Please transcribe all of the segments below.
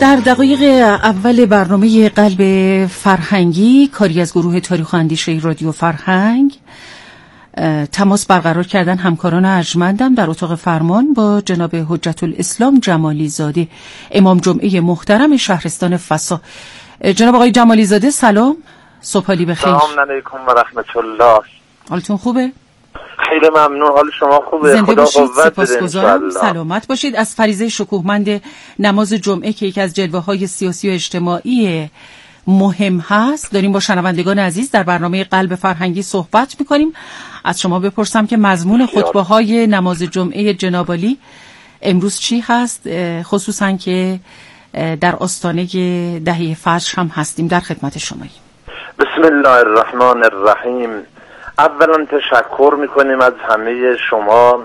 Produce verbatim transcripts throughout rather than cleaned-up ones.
در دقایق اول برنامه قلب فرهنگی کاری از گروه تاریخ و اندیشه رادیو فرهنگ تماس برقرار کردن همکاران ارجمندم در اتاق فرمان با جناب حجت الاسلام جمالی زاده، امام جمعه محترم شهرستان فسا. جناب آقای جمالی زاده سلام، صبحالی بخیر. سلام علیکم و رحمت الله. حالتون خوبه؟ خیلی ممنون، حال شما خوبه؟ زنده خدا باشید، قوت بده. سپاسگزارم. سلامت باشید. از فریضه شکوهمند نماز جمعه که یکی از جلوه های سیاسی و اجتماعی مهم هست داریم با شنوندگان عزیز در برنامه قلب فرهنگی صحبت میکنیم. از شما بپرسم که مضمون خطبه های نماز جمعه جناب عالی امروز چی هست، خصوصا که در آستانه دهه فجر هم هستیم. در خدمت شماییم. بسم الله الرحمن الرحیم. اولا تشکر میکنیم از همه شما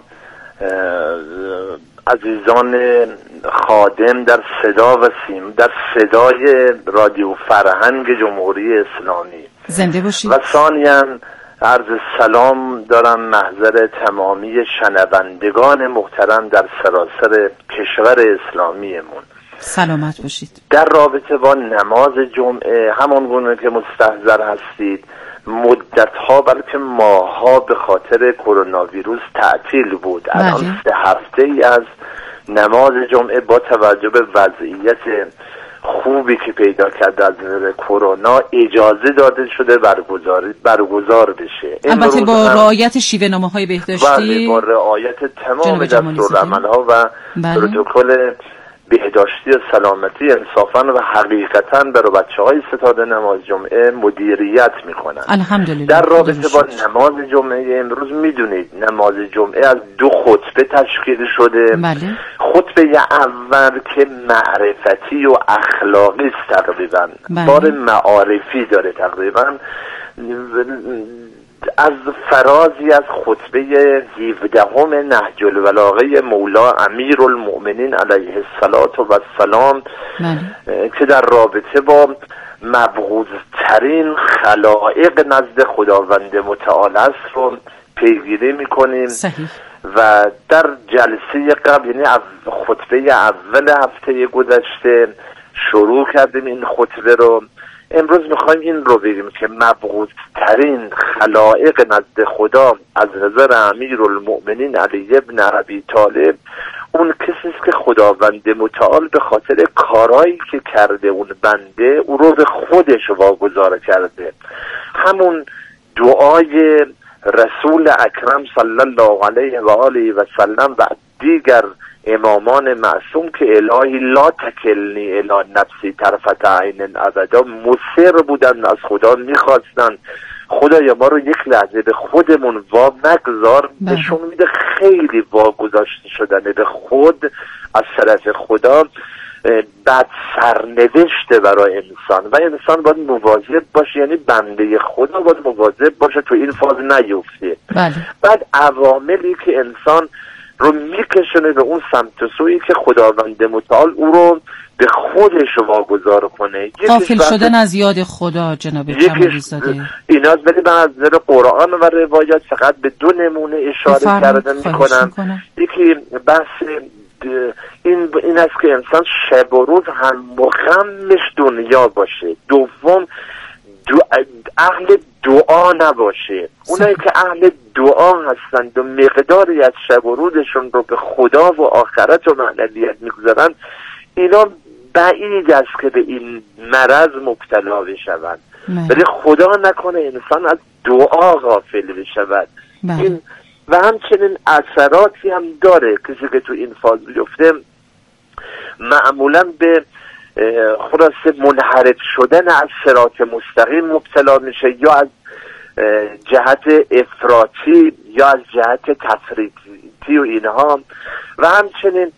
عزیزان خادم در صدا و سیم در صدای رادیو فرهنگ جمهوری اسلامی. زنده باشید. و ثانیاً عرض سلام دارم محضر تمامی شنوندگان محترم در سراسر کشور اسلامیمون. سلامت باشید. در رابطه با نماز جمعه همان گونه که مستحضر هستید مدت‌ها بلکه ماه‌ها به خاطر کرونا ویروس تعطیل بود. الان سه هفته ای از نماز جمعه با توجه به وضعیت خوبی که پیدا کرده از نظر کرونا اجازه داده شده برگزار برگزار بشه. البته با رعایت شیوه‌نامه‌های بهداشتی، با رعایت تمام دستورالعمل‌ها و پروتکل بهداشتی و سلامتی انصافاً و حقیقتاً برای بچه‌های ستاد نماز جمعه مدیریت می‌کنند. الحمدلله. در رابطه با نماز جمعه امروز می‌دونید نماز جمعه از دو خطبه تشکیل شده. بله. خطبه اول که معرفتی و اخلاقی است تقریباً، بله. بار معارفی داره تقریباً، از فرازی از خطبه هفدهم نهج البلاغه مولا امیر المؤمنین علیه السلام که در رابطه با مبغوض ترین خلائق نزد خداوند متعال است رو پیگیری میکنیم. صحیح. و در جلسه قبل یعنی خطبه اول هفته گذشته شروع کردیم این خطبه رو. امروز میخوایم این رو بگیم که مبغوض ترین خلائق نزد خدا از نظر امیر المؤمنین علی ابن ابی طالب اون کسی است که خداوند متعال به خاطر کارایی که کرده اون بنده او رو به خودش واگذار کرده. همون دعای رسول اکرم صلی الله علیه و آله و سلم و دیگر امامان معصوم که الهی لا تکلنی الی نفسی طرفت عین ابدا مصر بودن، از خدا میخواستن خدایا ما رو یک لحظه به خودمون وا نگذار. نشون میده خیلی واگذاشته شدن به خود از طرف خدا بد سرنوشته برای انسان و انسان باید مواظب باشه، یعنی بنده خدا باید مواظب باشه تو این فاز نیفته. بله. بعد عواملی که انسان رو میکشونه به اون سمت و سویی که خداوند متعال او رو به خودش واگذار کنه. غافل شدن از یاد خدا جناب جمالی زاده. اینا ولی من از نظر قرآن و روایات فقط به دو نمونه اشاره کردن میکنم. یکی بحث این این است که انسان شب و روز هم مخمش دنیا باشه. دوم دو اهل دعا نباشه. اونایی که اهل دعا هستند و مقداری از شب و روزشون رو به خدا و آخرت و معنویت میگذارن اینا بعید است که به این مرض مبتلا بشوند. ولی خدا نکنه انسان از دعا غافل بشود. این و همچنین اثراتی هم داره. کسی که تو این فاز بیفته معمولا به خلاصه منحرف شدن از صراط مستقیم مبتلا میشه، یا از جهت افراطی یا از جهت تفریطی و اینها، و همچنین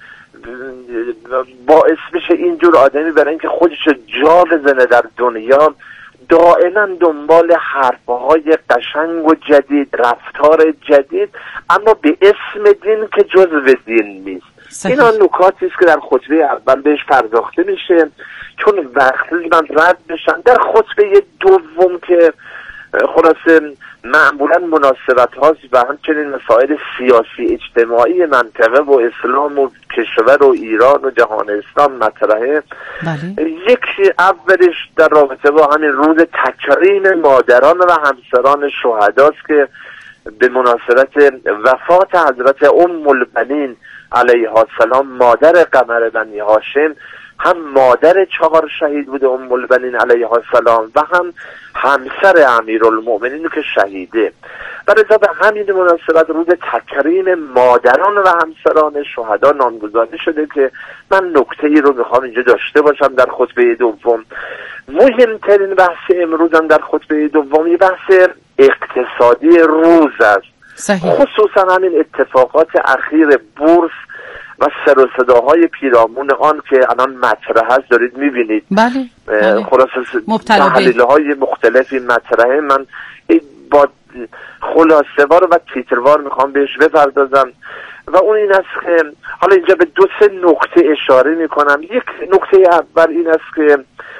باعث میشه اینجور آدمی برای اینکه خودش جا بزنه در دنیا دائما دنبال حرفهای قشنگ و جدید، رفتار جدید، اما به اسم دین که جزو دین نیست. اینا نکاتی است که در خطبه اول بهش پرداخته میشه چون وقتی من رد بشن. در خطبه دوم که خلاصه معمولا مناسبت هاست و همچنین مسائل سیاسی اجتماعی منطقه و اسلام و کشور و ایران و جهان اسلام مطرحه. بله. یکی اولش در رابطه با همین روز تکریم مادران و همسران شهداست که به مناسبت وفات حضرت ام البنین علیها السلام مادر قمر بنی هاشم، هم مادر چهار شهید بوده ام البنین علیها السلام و هم همسر امیرالمؤمنین که شهیده. برای به همین مناسبت روز تکریم مادران و همسران شهدا نامگذاری شده که من نکته ای رو میخوام اینجا داشته باشم در خطبه دوم. مهمترین بحث امروزم در خطبه دوم یه بحث اقتصادی روز است. صحیح. خصوصا همین اتفاقات اخیر بورس و سر و صداهای پیرامون آن که الان مطرح هست دارید میبینید. بله. بله. خلاصه تحلیل‌های مختلفی مطرحه. من با خلاصه‌وار و تیتروار میخوام بهش بپردازم و اون این است که حالا اینجا به دو سه نکته اشاره میکنم. یک نکته اول این است که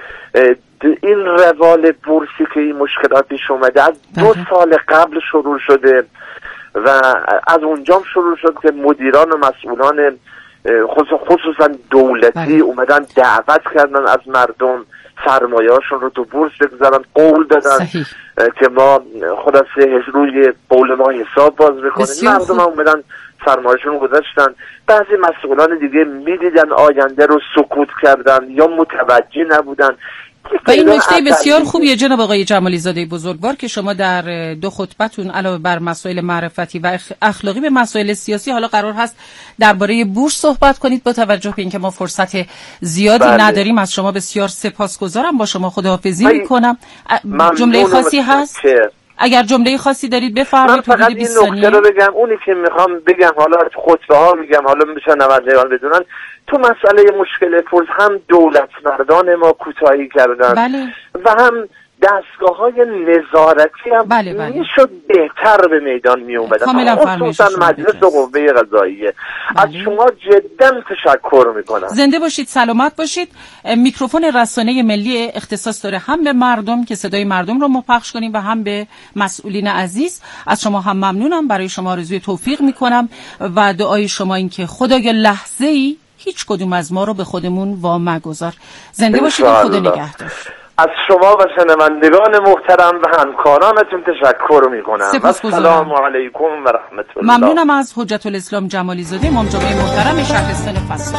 این روال بورسی که این مشکلات پیش اومده از دو سال قبل شروع شده و از اونجام شروع شد که مدیران و مسئولان خصوصا دولتی بله. اومدن دعوت کردن از مردم سرمایه‌هاشون رو تو بورس بگذارن، قول دادن صحیح. که ما خلاصه روی قول ما حساب باز بکنیم. مردم هم اومدن سرمایه‌شون گذاشتن. بعضی مسئولان دیگه میدیدن آینده رو سکوت کردن یا متوجه نبودن. و این نکته بسیار خوبیه جناب آقای جمالی زاده بزرگوار که شما در دو خطبتون علاوه بر مسائل معرفتی و اخلاقی به مسائل سیاسی حالا قرار هست درباره بورس صحبت کنید. با توجه به اینکه ما فرصت زیادی بله. نداریم از شما بسیار سپاسگزارم. با شما خداحافظی میکنم. جمله خاصی هست؟ اگر جمله خاصی دارید بفرمایید. من فقط این نکته رو بگم، اونی که میخوام بگم حالا خطبه ها میگم حالا میشه نوردگان بدونن، تو مسئله مشکل پول هم دولت مردان ما کوتاهی کردن بله. و هم دستگاه های نظارتی هم بله بله. میشد بهتر به میدان می اومدن، خصوصا مجلس قوه قضاییه. بله. از شما جدا تشکر میکنم. زنده باشید، سلامت باشید. میکروفون رسانه ملی اختصاص داره هم به مردم که صدای مردم رو ما پخش کنیم و هم به مسئولین عزیز. از شما هم ممنونم، برای شما آرزوی توفیق میکنم و دعای شما این که خدای لحظه ای هیچ کدوم از ما رو به خودمون وامگذار. زنده باشید و خدا نگهدار. از شما و شنوندگان محترم و همکارانتون تشکر میکنم. السلام علیکم و رحمت الله. ممنونم از حجت الاسلام جمالی زاده، امام جمعه محترم شهرستان فاس.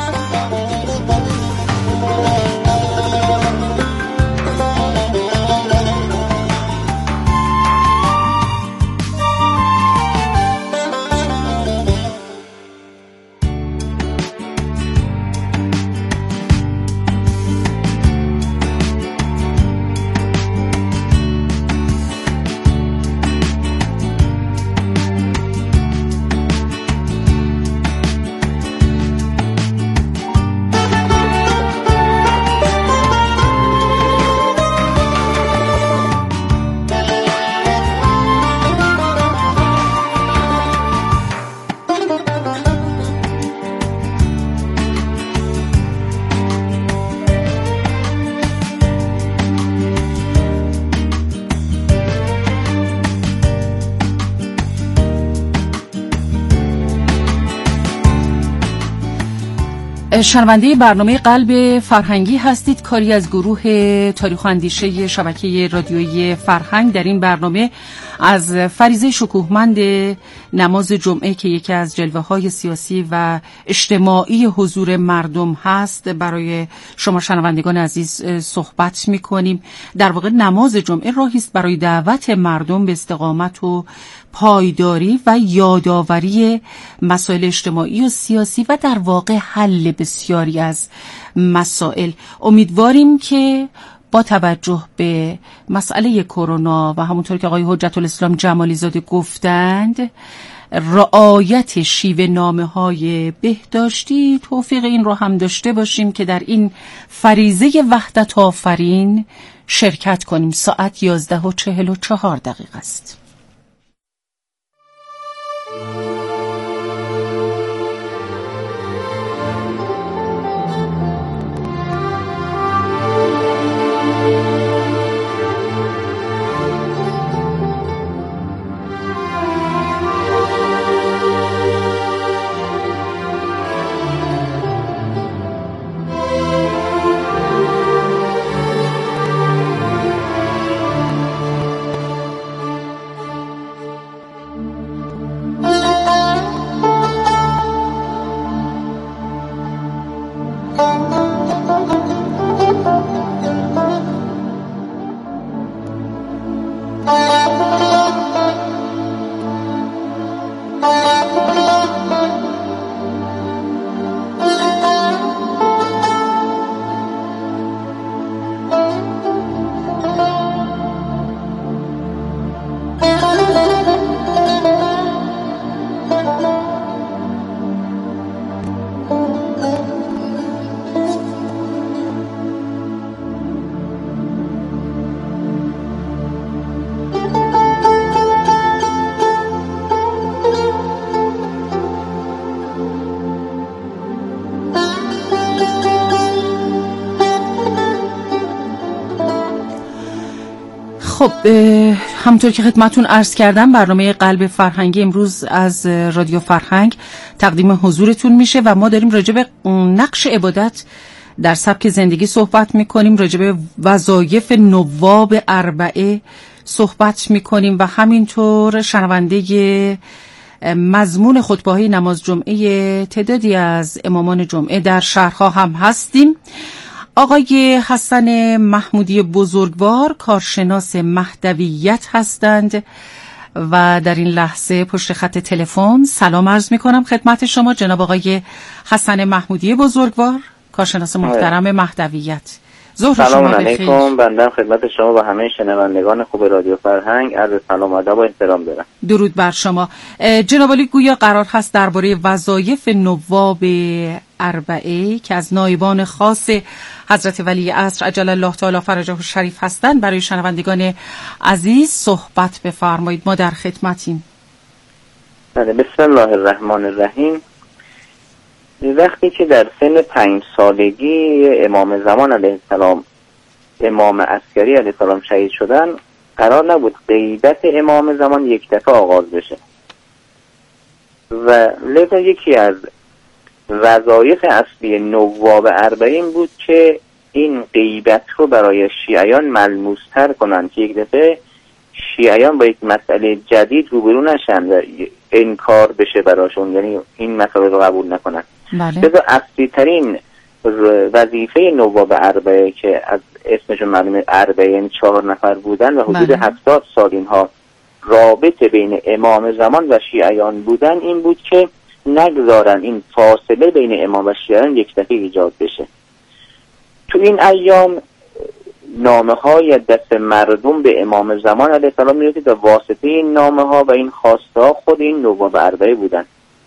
شنونده برنامه قلب فرهنگی هستید، کاری از گروه تاریخ و اندیشه شبکه رادیویی فرهنگ. در این برنامه از فریضه شکوهمند نماز جمعه که یکی از جلوه‌های سیاسی و اجتماعی حضور مردم هست برای شما شنوندگان عزیز صحبت می‌کنیم. در واقع نماز جمعه راهی است برای دعوت مردم به استقامت و پایداری و یادآوری مسائل اجتماعی و سیاسی و در واقع حل بسیاری از مسائل. امیدواریم که با توجه به مسئله کرونا و همونطور که آقای حجت الاسلام جمالی زاده گفتند رعایت شیوه نامه‌های بهداشتی توفیق این رو هم داشته باشیم که در این فریضه وحدت آفرین شرکت کنیم. ساعت یازده و چهل و چهار دقیقه است. خب همونطور که خدمتون عرض کردم برنامه قلب فرهنگی امروز از رادیو فرهنگ تقدیم حضورتون میشه و ما داریم راجع به نقش عبادت در سبک زندگی صحبت میکنیم، راجع به وظایف نواب اربعه صحبت میکنیم و همینطور شنونده مضمون خطبه‌های نماز جمعه تعدادی از امامان جمعه در شهرها هم هستیم. آقای حسن محمودی بزرگوار کارشناس مهدویت هستند و در این لحظه پشت خط تلفن. سلام عرض می کنم خدمت شما جناب آقای حسن محمودی بزرگوار کارشناس محترم مهدویت. سلام علیکم. بنده خدمت شما و همه شنوندگان خوب رادیو فرهنگ عرض سلام و ادب و احترام دارم. درود بر شما. جناب عالی گویا قرار هست درباره وظایف نواب اربعه که از نایبان خاص حضرت ولی عصر عجل الله تعالی فرجه الشریف هستند برای شنوندگان عزیز صحبت بفرمایید. ما در خدمتیم. بله، بسم الله الرحمن الرحیم. وقتی که در سن پنج سالگی امام زمان علیه السلام امام عسکری علیه السلام شهید شدن، قرار نبود غیبت امام زمان یک دفعه آغاز بشه و لذا یکی از وظایف اصلی نواب اربعین بود که این غیبت رو برای شیعیان ملموس‌تر کنن که یک دفعه شیعیان با یک مسئله جدید روبرو نشن و انکار بشه براشون، یعنی این مسئله رو قبول نکنن. لذا اصلی ترین وظیفه نواب اربعه که از اسمشون معلومه اربعین چهار نفر بودن و حدود هفتاد سال اینها رابطه بین امام زمان و شیعیان بودن، این بود که نگذارن این فاصله بین امام و شیعیان یک دفعه ایجاد بشه. تو این ایام نامه های دست مردم به امام زمان علیه السلام میرسید و واسطه این نامه ها و این خواسته ها خود این نواب اربعه بودن.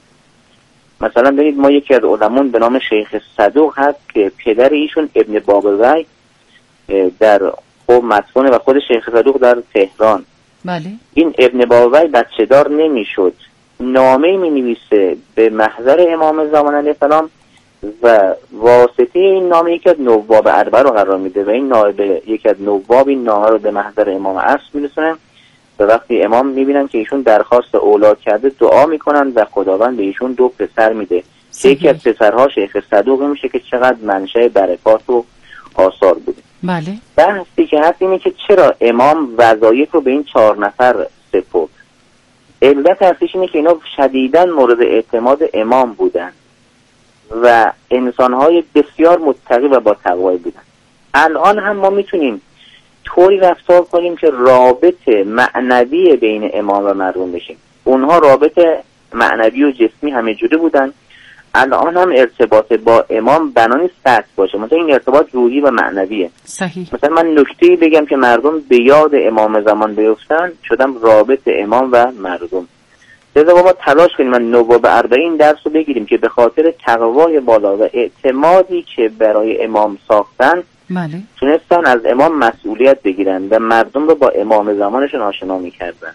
مثلا ببینید ما یکی از علمان به نام شیخ صدوق هست که پدر ایشون ابن بابوی در خب مدفونه و خود شیخ صدوق در تهران. بله. این ابن بابوی بچه دار نمیشد، نامه می نویسه به محضر امام زمان علیه السلام و واسطه این نامه یکی از نواب اربعه رو قرار میده و این نائب یکی از نواب این نامه رو به محضر امام عصر میرسونه و وقتی امام میبینن که ایشون درخواست اولاد کرده دعا میکنن و خداوند به ایشون دو پسر میده. یکی از پسرها شیخ صدوق میشه که چقدر منشأ برکات و آثار بوده. بله. بحثی که هست اینه که چرا امام وظایف رو به این چهار نفر سپرد. علت اصلیش اینه که اینا شدیداً مورد اعتماد امام بودن و انسانهای بسیار متقی و با تقوی بودن. الان هم ما میتونیم طوری رفتار کنیم که رابطه معنوی بین امام و مردم بشیم. اونها رابطه معنوی و جسمی همه جوره بودن، الان هم ارتباط با امام بنانی سطح باشه، مثلا این ارتباط روحی و معنویه. صحیح. مثلا من نکته‌ای بگم که مردم به یاد امام زمان بیفتن، شدم رابط امام و مردم. لذا ما تلاش کنیم من نواب اربعه این درس رو بگیریم که به خاطر تقوای بالا و اعتمادی که برای امام ساختن، بله، تونستن از امام مسئولیت بگیرن و مردم رو با امام زمانشون آشنا میکردن.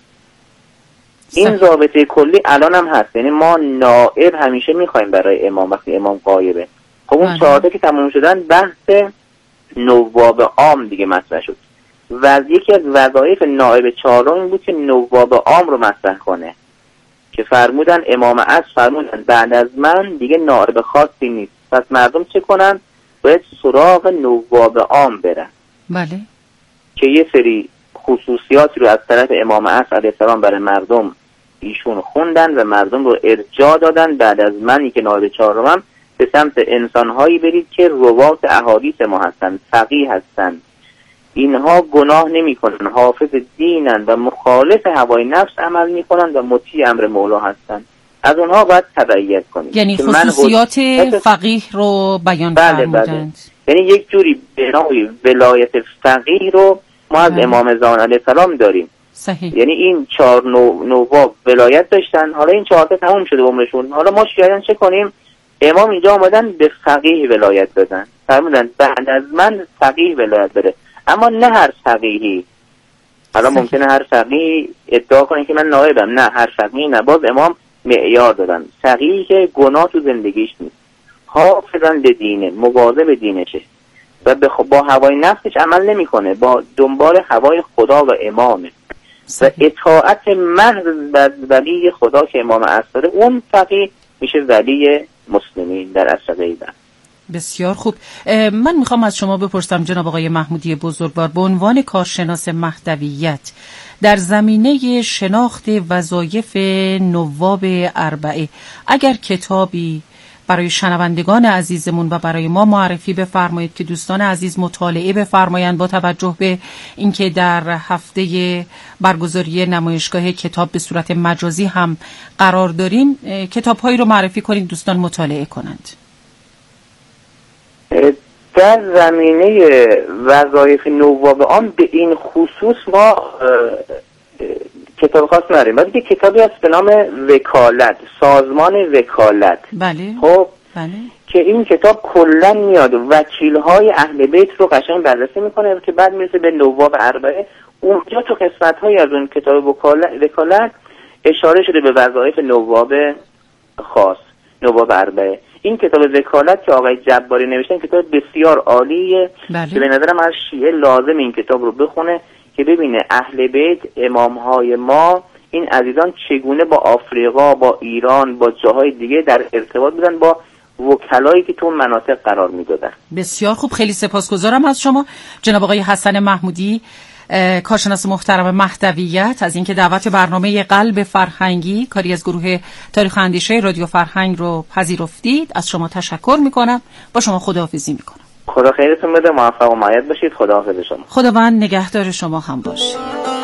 این رابطه کلی الان هم هست، یعنی ما نائب همیشه میخوایم برای امام وقتی امام غایبه. خب اون چهارتا که تموم شدن بحث نواب عام دیگه مطرح شد و یکی از وظایف نائب چهارم این بود که نواب عام رو مطرح کنه که فرمودن امام عصر فرمودن بعد از من دیگه نائب خاصی نیست، پس مردم چه کنن؟ باید سراغ نواب عام برن. بله. که یه سری خصوصیاتی رو از طرف امام عصر علیه السلام برای مردم ایشون خوندن و مردم رو ارجاع دادن. بعد از منی که نائب چهارمم به سمت انسانهایی برید که روات احادیث ما هستن، فقیه هستن، اینها گناه نمی کنن، حافظ دینن و مخالف هوای نفس عمل می کنن و مطیع امر مولا هستن، از اونها باید تبعیت کنید. یعنی خصوصیات حد... فقیه رو بیان فرمودند. بله بله. یعنی یک جوری بنای ولایت فقیه رو ما از بله. امام زمان علیه السلام داریم. صحیح. یعنی این چهار نو... نواب ولایت داشتن، حالا این چهار تا تموم شده عمرشون، حالا ما شیعیان چه کنیم؟ امام اینجا آمدن به فقیه ولایت دادن، فرمودن بعد از من فقیه ولایت بده، اما نه هر فقیهی. حالا ممکنه هر فقیه ادعا کنه که من نائبم، نه هر فقیه نه، باز امام معیار دادن، فقیهی که گناه تو زندگیش نیست، حافظاً به دینه، مواظب به دینشه، و با هوای نفسش عمل نمیکنه، با دنبال هوای خدا و امامه و اطاعت محض از ولی خدا که امام اصداره، اون فقیه میشه ولی مسلمین در اصل غیبت. بسیار خوب. من میخوام از شما بپرسم جناب آقای محمودی بزرگوار، به عنوان کارشناس مهدویت در زمینه شناخت وظایف نواب اربعه، اگر کتابی برای شنوندگان عزیزمون و برای ما معرفی بفرمایید که دوستان عزیز مطالعه بفرمایند، با توجه به اینکه در هفته برگزاری نمایشگاه کتاب به صورت مجازی هم قرار داریم، کتاب‌هایی رو معرفی کنید دوستان مطالعه کنند. در زمینه وظایف نواب عام به این خصوص ما کتاب خاص نداریم، ولی که کتابی هست به نام وکالت، سازمان وکالت. بله. خب بله. که این کتاب کلا میاد وکیل‌های اهل بیت رو قشنگ بررسی میکنه که بعد میرسه به نواب اربعه. اونجا تو قسمت‌هایی از اون کتاب وکالت اشاره شده به وظایف نواب خاص، نواب اربعه. این کتاب وکالت که آقای جباری نوشتن کتاب بسیار عالیه. بله. که به نظرم هر شیعه لازم این کتاب رو بخونه که ببینه اهل بیت، امامهای ما، این عزیزان چگونه با آفریقا، با ایران، با جاهای دیگه در ارتباط بودن با وکلایی که تو مناطق قرار میدادن. بسیار خوب، خیلی سپاسگزارم از شما جناب آقای حسن محمودی، کارشناس محترم مهدویت، از اینکه دعوت برنامه قلب فرهنگی کاری از گروه تاریخ اندیشه رادیو فرهنگ رو پذیرفتید. از شما تشکر میکنم. با شما خداحافظی میکنم. خدا خیرتون بده، موفق و معید باشید. خداحافظ شما. خداوند نگهدار شما هم باشه.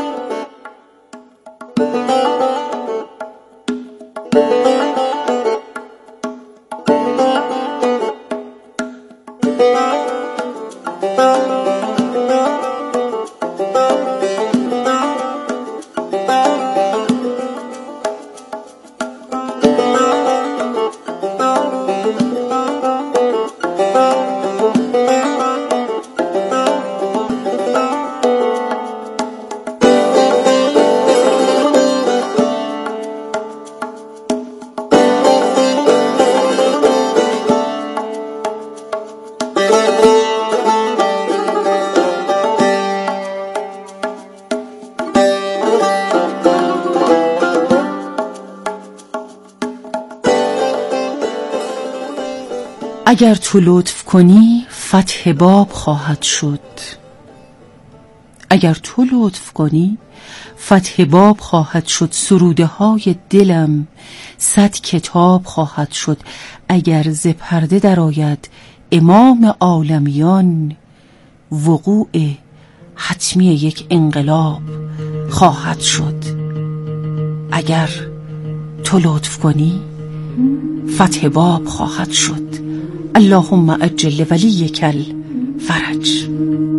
اگر تو لطف کنی فتح باب خواهد شد، اگر تو لطف کنی فتح باب خواهد شد، سروده های دلم صد کتاب خواهد شد. اگر ز پرده درآید امام عالمیان، وقوع حتمی یک انقلاب خواهد شد. اگر تو لطف کنی فتح باب خواهد شد. اللهم اجل ولیک الفرج.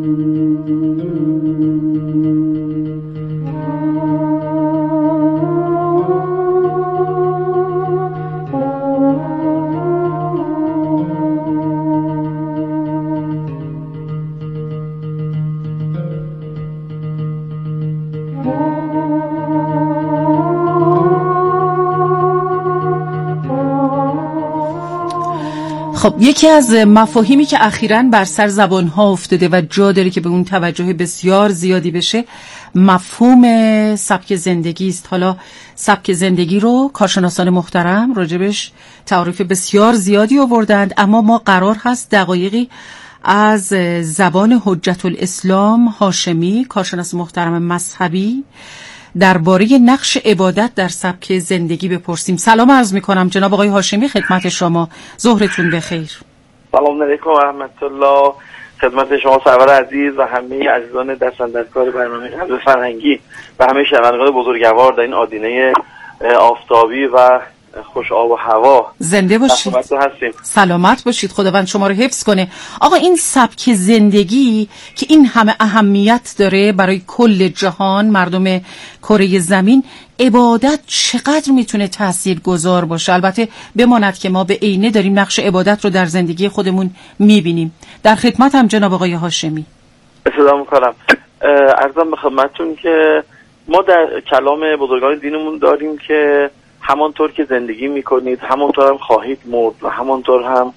خب یکی از مفاهیمی که اخیراً بر سر زبان‌ها افتاده و جا داره که به اون توجه بسیار زیادی بشه، مفهوم سبک زندگی است. حالا سبک زندگی رو کارشناسان محترم راجبش تعریف بسیار زیادی آوردند، اما ما قرار هست دقایقی از زبان حجت الاسلام هاشمی، کارشناس محترم مذهبی، درباره نقش عبادت در سبک زندگی بپرسیم. سلام عرض میکنم جناب آقای هاشمی خدمت شما. ظهرتون بخیر. سلام علیکم و رحمت الله خدمت شما سرور عزیز و همه عزیزان دستاندرکار برنامه قلب فرهنگی و همه شنوندگان بزرگوار در این آدینه آفتابی و خوش آب و هوا. زنده باشید، سلامت باشید، خداوند شما رو حفظ کنه. آقا این سبک زندگی که این همه اهمیت داره برای کل جهان، مردم کره زمین، عبادت چقدر میتونه تاثیرگذار باشه؟ البته بماند که ما به عینه داریم نقش عبادت رو در زندگی خودمون میبینیم. در خدمت هم جناب آقای هاشمی. سلام میکنم. عرضم به خدمتتون که ما در کلام بزرگان دینمون داریم که همانطور که زندگی میکنید همانطور هم خواهید مرد و همانطور هم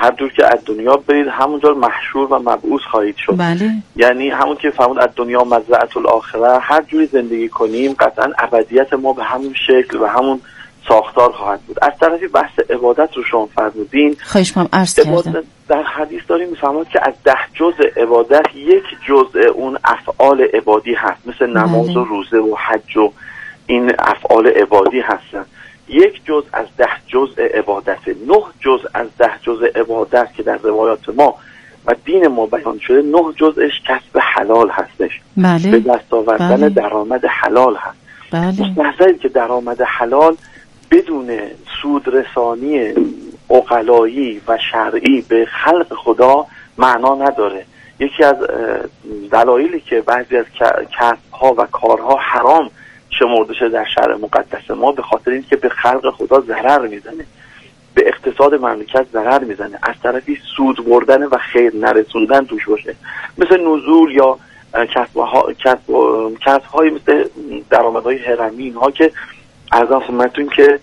هر جور که از دنیا برید همونجا محشور و مبعوث خواهید شد. بله. یعنی همون که فرمود از دنیا مزرعة الاخره، هر جوری زندگی کنیم قطعا ابدیت ما به همون شکل و همون ساختار خواهد بود. از طرفی بحث عبادت رو شما فرمودین، خواهش می‌کنم عرض کردم در حدیث داریم میفهمد که از ده جزء عبادت یک جزء اون افعال عبادی هست، مثل نماز بله. و روزه و حج و این افعال عبادی هستن. یک جزء از ده جزء عبادت، نه جزء از ده جزء عبادت که در روایات ما و دین ما بیان شده، نه جزءش کسب حلال هستش. بله. به دست آوردن بله. درآمد حلال هست. بله. مستحضرید که درآمد حلال بدون سود رسانی عقلایی و شرعی به خلق خدا معنا نداره. یکی از دلایلی که بعضی از کسب‌ها و کارها حرام شمرده شده در شرع مقدس ما به خاطر اینکه به خلق خدا ضرر میزنه، به اقتصاد مملکت ضرر میزنه، از طرفی سود بردن و خیر نرسوندن توش باشه، مثل نزول یا کسب‌ها کسب کسب‌های مثل درآمدهای هرمی، اینها که ارزان خدمتتون که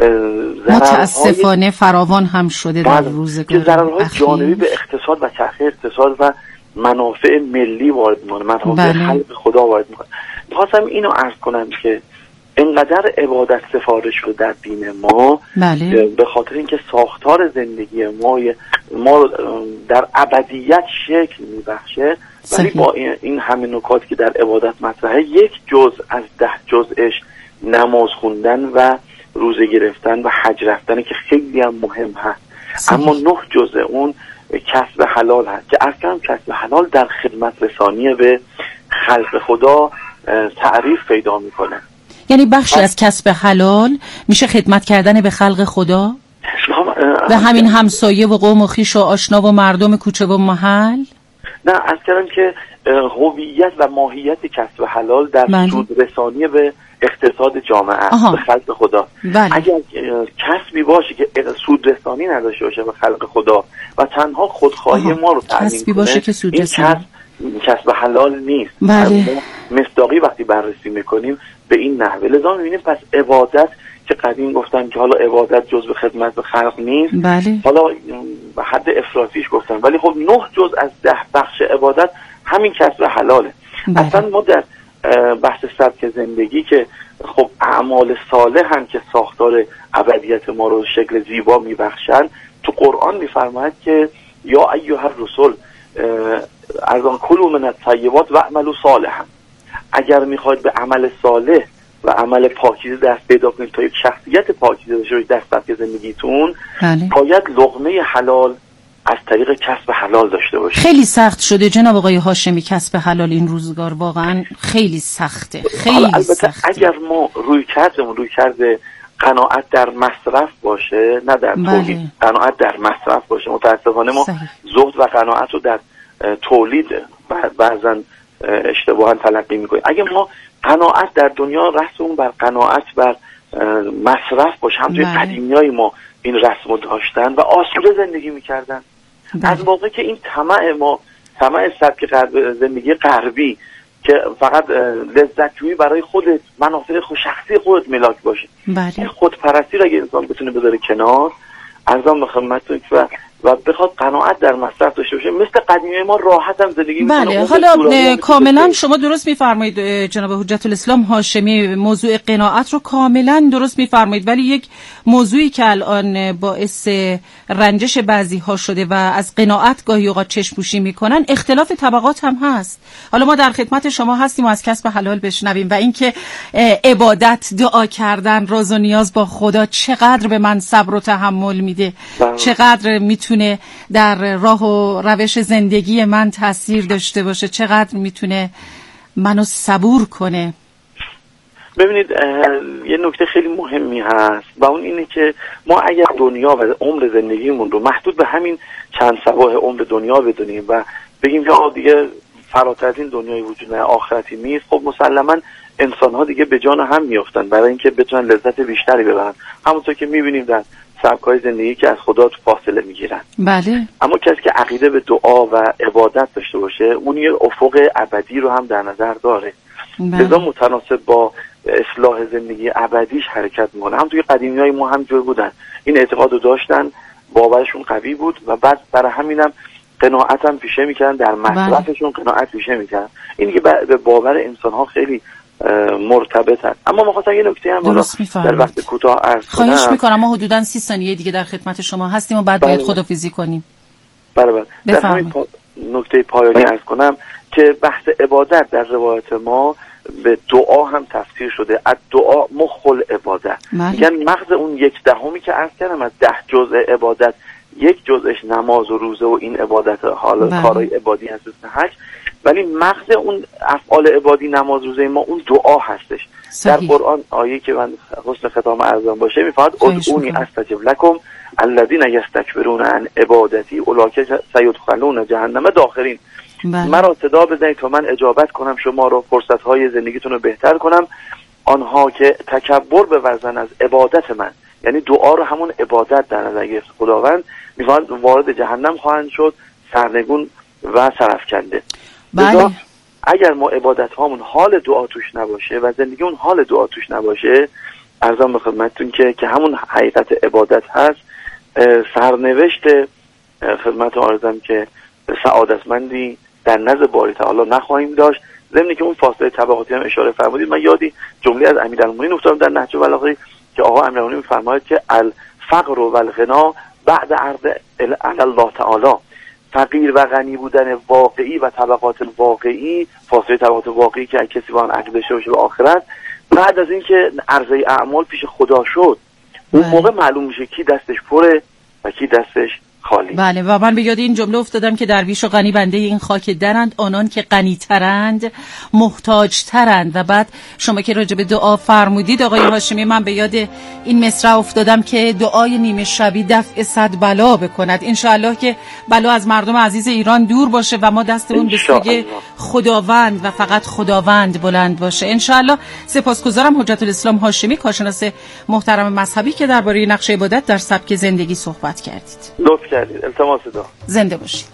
متاسفانه فراوان هم شده در روزگار ضررهای جانبی به اقتصاد و چرخه اقتصاد و منافع ملی وارد میکنه، منافع بله. خلق خدا وارد میکنه. خواستم اینو عرض کنم که اینقدر عبادت سفارش شده در دین ما بله. به خاطر اینکه ساختار زندگی ما ما در ابدیت شکل میبخشه، ولی با این همه نکاتی که در عبادت مطرحه، یک جزء از ده جزءش نماز خوندن و روزه گرفتن و حج رفتن که خیلی هم مهم هست، صحیح. اما نه جزء اون کسب حلال هست که اصلا کسب حلال در خدمت رسانی به خلق خدا تعریف پیدا میکنه. یعنی بخشی از کسب حلال میشه خدمت کردن به خلق خدا، به همین همسایه و قوم و خویش و آشنا و مردم کوچه و محل. نه، از کردم که هویت و ماهیت کسب حلال در بله. سود رسانی به اقتصاد جامعه آها. به خلق خدا. بله. اگر کسبی باشه که سود رسانی نداشته باشه به خلق خدا و تنها خودخواهی ما رو تامین کنه، باشه که سود رسانی کسب حلال نیست. بله. مصداقی وقتی بررسی میکنیم به این نحوه، لذا میبینیم پس عبادت که قدیم گفتن که حالا عبادت جز به خدمت به خلق نیست، بله. حالا به حد افراطیش گفتن، ولی خب نه جز از ده بخش عبادت همین کسب حلاله. بله. اصلا ما در بحث سبک زندگی که خب اعمال صالح هم که ساختار ابدیت ما رو شکل زیبا میبخشن، تو قرآن میفرماید که یا ایها الرسل ارزان کلوا من الطیبات و اعملوا صالحا، اگر میخواید به عمل صالح و عمل پاکیزه دست پیدا کنید تا یک شخصیت پاکیزه داشته باشید در سبک زندگیتون، بله. باید لقمه حلال از طریق کسب حلال داشته باشید. خیلی سخت شده جناب آقای هاشمی کسب حلال این روزگار، واقعا خیلی سخته، خیلی البته سخته. اگر ما روی کردمون روی کرده قناعت در مصرف باشه، نه در بله. تولید، قناعت در مصرف باشه. متاسفانه ما صحیح. زهد و قناعت رو در تولید بعضا اشتباها تلقی میکنیم. اگه ما قناعت در دنیا رسم بر قناعت بر مصرف باشه، همونطوری بله. قدیمیای ما این رسم رو داشتن و آسوده زندگی میکردن. بله. از موقع که این طمع ما طمع سبک زندگی غربی که فقط لذت جویی برای خودت، منافع خود شخصی خودت ملاک باشه، بله. این خودپرستی رو اگه انسان بتونه بذاره کنار، ارزان به خدمتتون و و بخواد قناعت در مصرف داشته باشه، مثل قدیمی ما راحت هم زندگی می‌کنه. بله. حالا کاملا شما درست می‌فرمایید جناب حجت الاسلام هاشمی، موضوع قناعت رو کاملا درست می‌فرمایید، ولی یک موضوعی که الان باعث رنجش بعضی‌ها شده و از قناعت گاهی اوقات چشم‌پوشی می‌کنن، اختلاف طبقات هم هست. حالا ما در خدمت شما هستیم و از کسب حلال بشنویم و اینکه عبادت، دعا کردن، راز و نیاز با خدا چقدر به من صبر و تحمل میده، چقدر میتونه در راه و روش زندگی من تاثیر داشته باشه، چقدر میتونه منو صبور کنه. ببینید یه نکته خیلی مهمی هست و اون اینه که ما اگر دنیا و عمر زندگیمون رو محدود به همین چند صباح عمر دنیا بدونیم و بگیم که آه دیگه فراتر از این دنیای وجود نه، آخرتی نیست، خب مسلماً انسان ها دیگه به جان هم میافتن برای اینکه بتونن لذت بیشتری ببرن، همونطور که میبینیم در سبکای زندگی که از خدا تو فاصله میگیرن. بله. اما کسی که عقیده به دعا و عبادت داشته باشه، اون یه افق ابدی رو هم در نظر داره. بله. لذا متناسب با اصلاح زندگی ابدیش حرکت میکنه. همونطور که قدیمیای ما هم جور بودن، این اعتقاد رو داشتن، باورشون قوی بود و بعد برای همینم قناعت هم پیشه میکردن، در مصرفشون قناعت پیشه میکردن. این که به باور انسان ها خیلی مرتبط هست. اما ما خواستم یه نکته هم در وقت کوتاه عرض کنم. خواهش میکنم، ما حدوداً سی ثانیه دیگه در خدمت شما هستیم و بعد باید خدافیزی کنیم. بله بله. در همین پا... نکته پایانی عرض کنم که بحث عبادت در روایت ما به دعا هم تفسیر شده. از دعا مخ العبادت، میگن مغز اون یک دهمی که عرض کردم از ده جزء عبادت، یک جزءش نماز و روزه و این عبادت حال کارهای عبادی هست هشت، ولی مغز اون افعال عبادی نماز روزه ما اون دعا هستش. صحیح. در قرآن آیه که من حسن ختام ارزان باشه میفرماد ادعونی استجب لکم الذین یستکبرون عن عبادتی اولئک سیدخلون جهنم داخرین. مرا صدا بزنید تا من اجابت کنم شما رو، فرصت‌های زندگیتون رو بهتر کنم. آنها که تکبر بورزن از عبادت من، یعنی دعا رو همون عبادت در نظر گرفت خداوند، میفرماد وارد جهنم خواهند شد سرنگون و سرافکنده. بله. اگر ما عبادت هامون حال دعا توش نباشه و زندگی اون حال دعا توش نباشه، عرضم به خدمتتون که که همون حقیقت عبادت هست، سرنوشت خدمت عرضم که سعادتمندی در نزد باری تعالی نخواهیم داشت. ضمن که اون فاصله طبقاتی هم اشاره فرمودید، من یادی جمله از امیرالمومنین افتادم در نهج البلاغه که آقا امیرالمومنین می‌فرماید که الفقر و الغنا بعد عرض علی الله تعالی، فقیر و غنی بودن واقعی و طبقات واقعی، فاصله طبقات واقعی که کسی با آن عقیده داشته باشه به آخرت، بعد از اینکه عرضه اعمال پیش خدا شد، اون موقع معلوم میشه کی دستش پره و کی دستش خالی. بله، و من به یاد این جمله افتادم که درویش و غنی بنده این خاک درند، آنان که غنی ترند محتاج ترند. و بعد شما که راجع به دعا فرمودید آقای هاشمی، من به یاد این مصرع افتادم که دعای نیمه شبی دفع صد بلا بکند. انشاءالله که بلا از مردم عزیز ایران دور باشه و ما دستمون به سوی خداوند و فقط خداوند بلند باشه انشاءالله. سپاسگزارم حجت الاسلام هاشمی، کارشناس محترم مذهبی، که درباره نقش عبادت در سبک زندگی صحبت کردید. لطف کردید. التماس دعا. زنده باشید.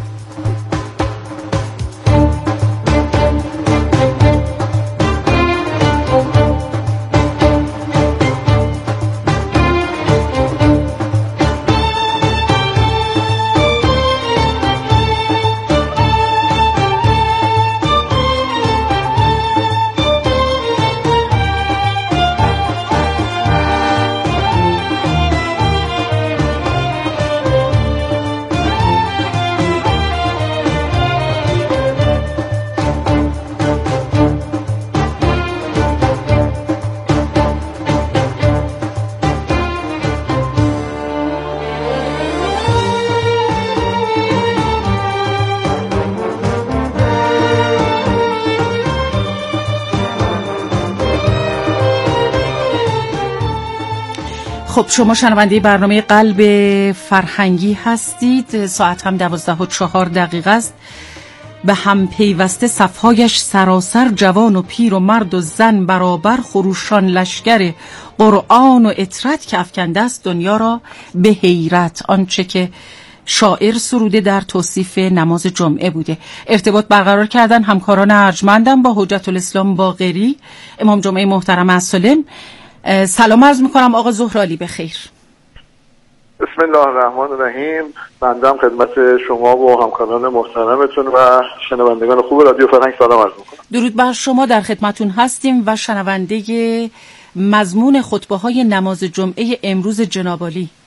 خب شما شنونده برنامه قلب فرهنگی هستید. ساعت هم دوازده و چهار دقیقه است. به هم پیوسته صفهایش سراسر جوان و پیر و مرد و زن برابر خروشان لشکر قرآن و اطرت که افکنده است دنیا را به حیرت. آنچه که شاعر سروده در توصیف نماز جمعه بوده. ارتباط برقرار کردن همکاران ارجمندم با حجت الاسلام باقری، امام جمعه محترم السلام. سلام عرض میکنم آقا زهرالی، بخیر. بسم الله الرحمن الرحیم. بنده خدمت شما و همکاران محترمتون و شنوندگان خوب رادیو فرهنگ سلام عرض میکنم. درود بر شما، در خدمتون هستیم و شنونده مضمون خطبه های نماز جمعه امروز جناب عالی.